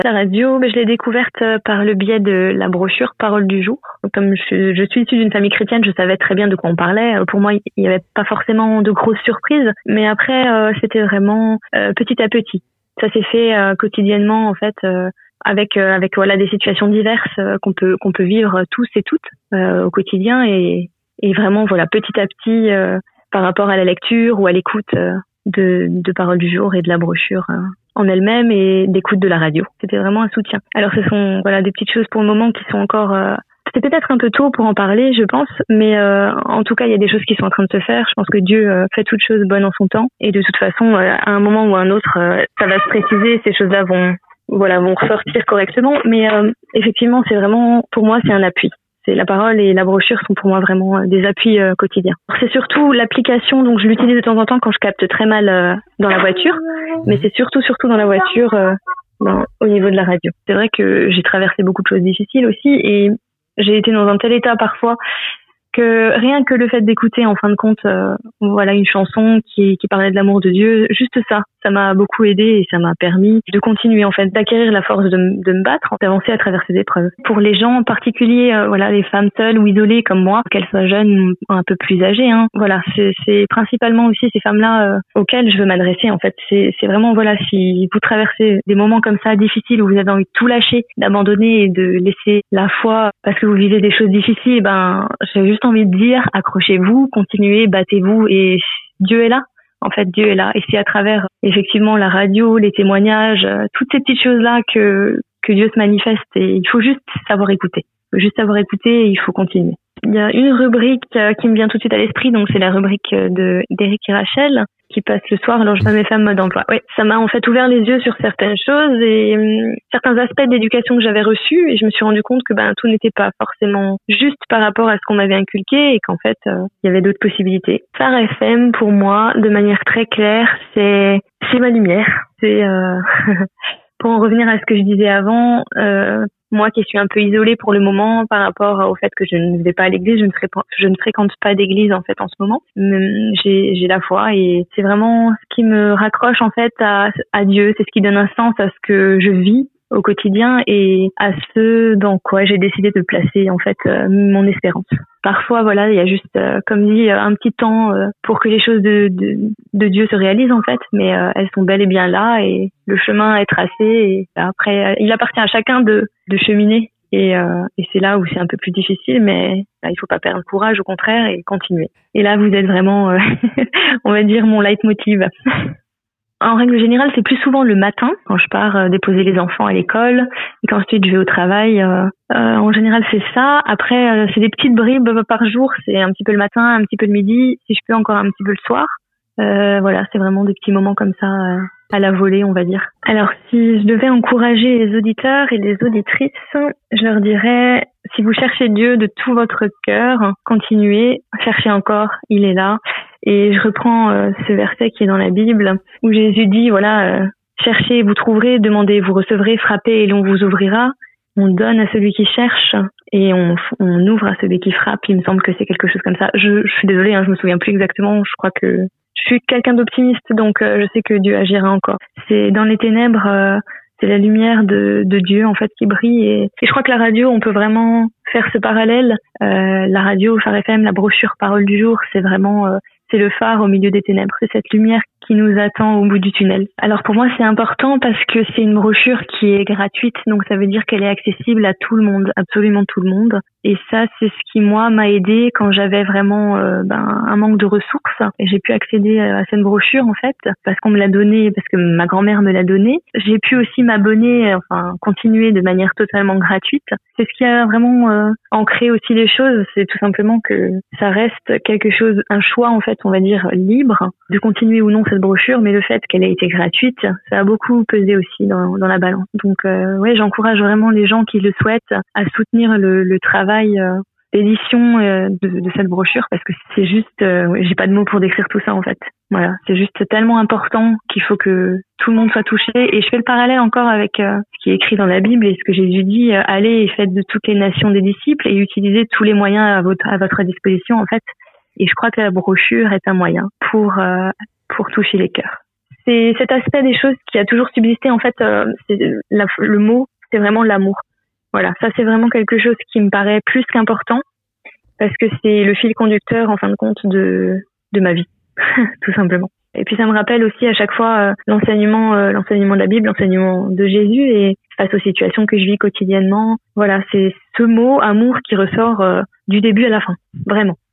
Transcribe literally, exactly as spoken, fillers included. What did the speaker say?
La radio, ben, je l'ai découverte par le biais de la brochure Parole du jour. Donc, comme je, je suis issue d'une famille chrétienne, je savais très bien de quoi on parlait. Pour moi, il n'y avait pas forcément de grosses surprises, mais après, euh, c'était vraiment euh, petit à petit. Ça s'est fait euh, quotidiennement, en fait, euh, avec euh, avec voilà des situations diverses euh, qu'on peut qu'on peut vivre tous et toutes euh, au quotidien et et vraiment voilà petit à petit euh, par rapport à la lecture ou à l'écoute euh, de de Parole du jour et de la brochure euh, en elle-même et d'écoute de la radio. C'était vraiment un soutien. Alors ce sont voilà des petites choses pour le moment qui sont encore euh, c'est peut-être un peu tôt pour en parler, je pense, mais euh, en tout cas, il y a des choses qui sont en train de se faire. Je pense que Dieu euh, fait toutes choses bonnes en son temps et de toute façon, euh, à un moment ou à un autre, euh, ça va se préciser, ces choses-là vont voilà, vont ressortir correctement, mais euh, effectivement, c'est vraiment, pour moi, c'est un appui. C'est la parole et la brochure sont pour moi vraiment euh, des appuis euh, quotidiens. C'est surtout l'application, donc je l'utilise de temps en temps quand je capte très mal euh, dans la voiture, mais c'est surtout, surtout dans la voiture, euh, dans, au niveau de la radio. C'est vrai que j'ai traversé beaucoup de choses difficiles aussi et j'ai été dans un tel état parfois que rien que le fait d'écouter en fin de compte euh, voilà une chanson qui qui parlait de l'amour de Dieu, juste ça ça m'a beaucoup aidé et ça m'a permis de continuer en fait d'acquérir la force de, m- de me battre, d'avancer à travers ces épreuves. Pour les gens en particulier euh, voilà les femmes seules ou isolées comme moi, qu'elles soient jeunes ou un peu plus âgées hein, voilà c'est c'est principalement aussi ces femmes-là euh, auxquelles je veux m'adresser en fait. C'est c'est vraiment voilà si vous traversez des moments comme ça difficiles où vous avez envie de tout lâcher, d'abandonner et de laisser la foi parce que vous vivez des choses difficiles, ben j'ai juste envie de dire accrochez-vous, continuez, battez-vous et Dieu est là. En fait, Dieu est là et c'est à travers effectivement la radio, les témoignages, euh, toutes ces petites choses-là que que Dieu se manifeste et il faut juste savoir écouter. Il faut juste savoir écouter et il faut continuer. Il y a une rubrique euh, qui me vient tout de suite à l'esprit, donc c'est la rubrique de d'Éric et Rachel qui passe le soir. Alors je vois mes femmes mode emploi. Ouais, ça m'a en fait ouvert les yeux sur certaines choses et hum, certains aspects d'éducation que j'avais reçus et je me suis rendu compte que ben tout n'était pas forcément juste par rapport à ce qu'on m'avait inculqué et qu'en fait euh, il y avait d'autres possibilités. Phare F M pour moi, de manière très claire, c'est c'est ma lumière. C'est euh, pour en revenir à ce que je disais avant. Euh, Moi qui suis un peu isolée pour le moment par rapport au fait que je ne vais pas à l'église, je ne, fré- je ne fréquente pas d'église en fait en ce moment. Mais j'ai, j'ai la foi et c'est vraiment ce qui me raccroche en fait à, à Dieu. C'est ce qui donne un sens à ce que je vis au quotidien et à ce dans quoi j'ai décidé de placer en fait euh, mon espérance. Parfois voilà, il y a juste euh, comme dit un petit temps euh, pour que les choses de, de de Dieu se réalisent en fait, mais euh, elles sont bel et bien là et le chemin est tracé et après euh, il appartient à chacun de de cheminer et euh, et c'est là où c'est un peu plus difficile, mais là, il faut pas perdre courage, au contraire, et continuer. Et là vous êtes vraiment euh, on va dire mon leitmotiv. En règle générale, c'est plus souvent le matin, quand je pars euh, déposer les enfants à l'école, et qu'ensuite je vais au travail. Euh, euh, en général, c'est ça. Après, euh, c'est des petites bribes par jour. C'est un petit peu le matin, un petit peu le midi, si je peux encore un petit peu le soir. Euh, voilà, c'est vraiment des petits moments comme ça, euh, à la volée, on va dire. Alors, si je devais encourager les auditeurs et les auditrices, je leur dirais, si vous cherchez Dieu de tout votre cœur, continuez, cherchez encore, il est là. Et je reprends euh, ce verset qui est dans la Bible où Jésus dit voilà euh, cherchez, vous trouverez, demandez, vous recevrez, frappez et l'on vous ouvrira. On donne à celui qui cherche et on, on ouvre à celui qui frappe. Il me semble que c'est quelque chose comme ça. Je, je suis désolée, hein, je me souviens plus exactement. Je crois que je suis quelqu'un d'optimiste, donc euh, je sais que Dieu agira encore. C'est dans les ténèbres, euh, c'est la lumière de, de Dieu en fait qui brille. Et, et je crois que la radio, on peut vraiment faire ce parallèle. Euh, la radio, Phare F M, la brochure Parole du jour, c'est vraiment euh, c'est le phare au milieu des ténèbres. C'est cette lumière qui nous attend au bout du tunnel. Alors pour moi, c'est important parce que c'est une brochure qui est gratuite, donc ça veut dire qu'elle est accessible à tout le monde, absolument tout le monde. Et ça, c'est ce qui, moi, m'a aidé quand j'avais vraiment euh, ben, un manque de ressources. Et j'ai pu accéder à cette brochure, en fait, parce qu'on me l'a donnée, parce que ma grand-mère me l'a donnée. J'ai pu aussi m'abonner, enfin, continuer de manière totalement gratuite. C'est ce qui a vraiment euh, ancré aussi les choses. C'est tout simplement que ça reste quelque chose, un choix, en fait, on va dire, libre, de continuer ou non cette brochure, mais le fait qu'elle ait été gratuite, ça a beaucoup pesé aussi dans, dans la balance. Donc, euh, ouais, j'encourage vraiment les gens qui le souhaitent à soutenir le, le travail euh, d'édition euh, de, de cette brochure, parce que c'est juste, euh, ouais, j'ai pas de mots pour décrire tout ça en fait. Voilà, c'est juste tellement important qu'il faut que tout le monde soit touché. Et je fais le parallèle encore avec euh, ce qui est écrit dans la Bible et ce que Jésus dit euh, allez et faites de toutes les nations des disciples et utilisez tous les moyens à votre à votre disposition en fait. Et je crois que la brochure est un moyen pour euh, pour toucher les cœurs. c'est cet aspect des choses qui a toujours subsisté. En fait, euh, c'est la, le mot, c'est vraiment l'amour. Voilà, ça c'est vraiment quelque chose qui me paraît plus qu'important parce que c'est le fil conducteur en fin de compte de de ma vie, tout simplement. Et puis ça me rappelle aussi à chaque fois euh, l'enseignement, euh, l'enseignement de la Bible, l'enseignement de Jésus et face aux situations que je vis quotidiennement. Voilà, c'est ce mot amour qui ressort euh, du début à la fin, vraiment.